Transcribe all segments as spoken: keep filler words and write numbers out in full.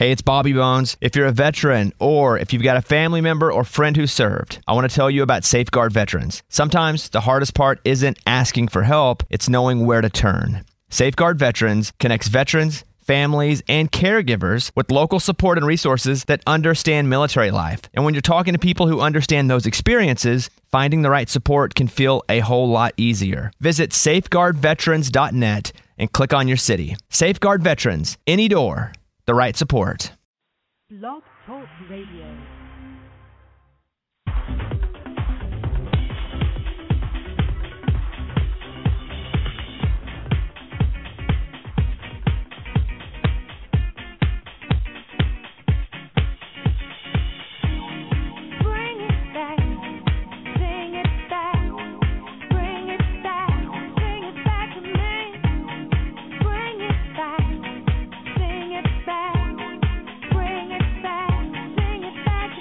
Hey, it's Bobby Bones. If you're a veteran or if you've got a family member or friend who served, I want to tell you about Safeguard Veterans. Sometimes the hardest part isn't asking for help, it's knowing where to turn. Safeguard Veterans connects veterans, families, and caregivers with local support and resources that understand military life. And when you're talking to people who understand those experiences, finding the right support can feel a whole lot easier. Visit safeguard veterans dot net and click on your city. Safeguard Veterans, any door, the right support. Blog Talk Radio. Bring it back, bring it back, bring it back to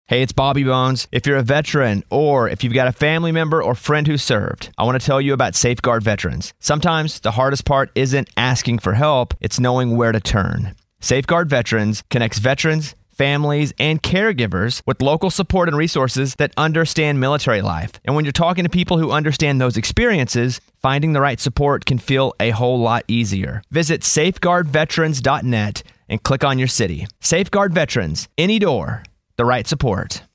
Hey, it's Bobby Bones. If you're a veteran or if you've got a family member or friend who served, I want to tell you about Safeguard Veterans. Sometimes the hardest part isn't asking for help, it's knowing where to turn. Safeguard Veterans connects veterans, families, and caregivers with local support and resources that understand military life. And when you're talking to people who understand those experiences, finding the right support can feel a whole lot easier. Visit safeguard veterans dot net and click on your city. Safeguard Veterans, any door, the right support.